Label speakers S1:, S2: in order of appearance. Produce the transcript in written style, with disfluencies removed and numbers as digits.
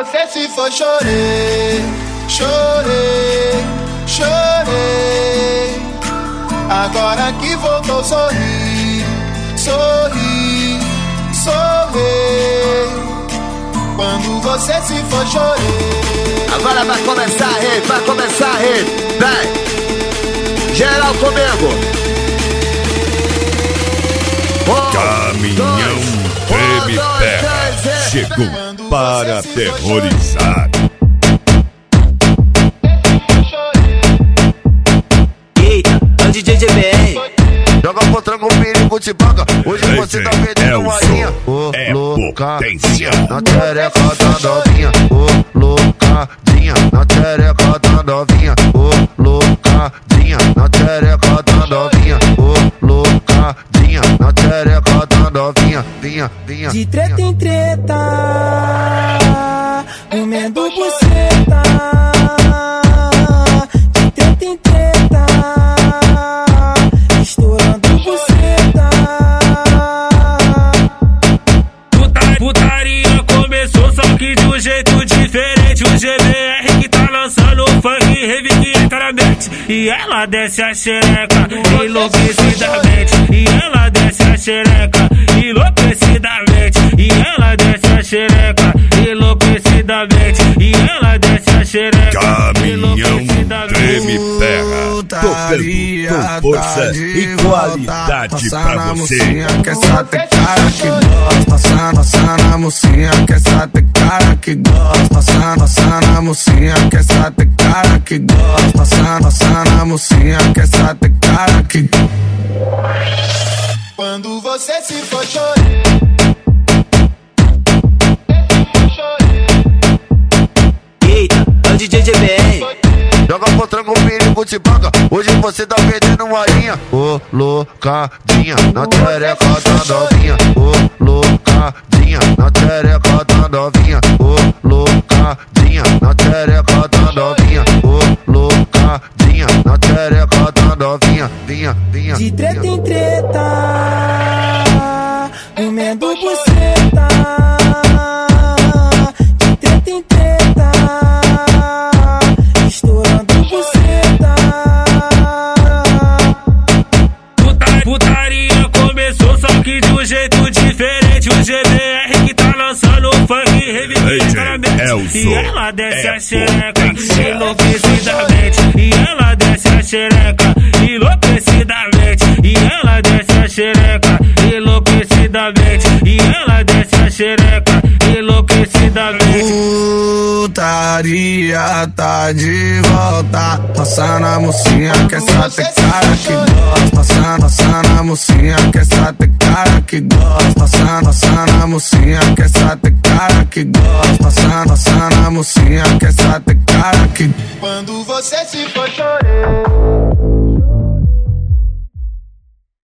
S1: você se for, chorei, chorei, chorei. Agora que voltou, sorri, sorri, sorri. Quando você se for, chorei.
S2: Agora vai começar a rede, vai começar a rede. Vai, geral comigo.
S3: Caminhão Treme Terra chegou para aterrorizar.
S2: Eita, é o DJ GBR.
S4: Joga pro tranco, o perigo te paga. Hoje você tá perdendo uma linha. Ô,
S3: potência.
S4: Na tereca da novinha. Ô, loucadinha. Na tereca da novinha. Ô, loucadinha. Na tereca da novinha. Ô, loucadinha. Na tereca da novinha. Vinha, vinha.
S5: De treta em treta, comendo buceta. De treta em treta, estourando buceta.
S6: Putaria começou, só que de um jeito diferente. O GBR que tá lançando funk, rave que entra na mente. E ela desce a xereca enlouquecidamente. E ela desce a xereca enlouquecidamente. E ela desce a xereca enlouquecidamente. E ela desce a xereca
S3: Caminhão Treme Terra, tocando com força e qualidade pra você.
S7: Quer só ter cara que gosta, passando a mocinha. Quer só ter cara que gosta, passando a mocinha. Quer só ter cara que gosta, passando a mocinha. Quer só ter cara que.
S1: Quando você se for, chorei.
S2: Eita, é o DJ GBR.
S4: Joga pro tranco, o perigo te paga. Hoje você tá perdendo uma linha. Ô, loucadinha. Na tereca da novinha. Ô, loucadinha. Na tereca da novinha. Ô, loucadinha. Na tereca da novinha. Ô, loucadinha. Na tereca da novinha. Vinha, vinha.
S5: De treta em treta, comendo buceta. De treta em treta, estourando buceta.
S6: Putaria começou, só que de um jeito diferente. O GBR que tá lançando funk, rave que entra na mente. E ela desce a xereca enlouquecidamente. E ela desce a xereca enlouquecidamente. E ela desce a xereca enlouquecidamente. E ela desce a xereca enlouquecidamente.
S7: Putaria tá de volta, passando a mocinha. Quer só ter cara que gosta, passando a mocinha. Quer só ter cara que gosta, passando a mocinha. Quer só ter cara que gosta, passando a mocinha. Quer só ter cara que.
S1: Quando você se for, chorei.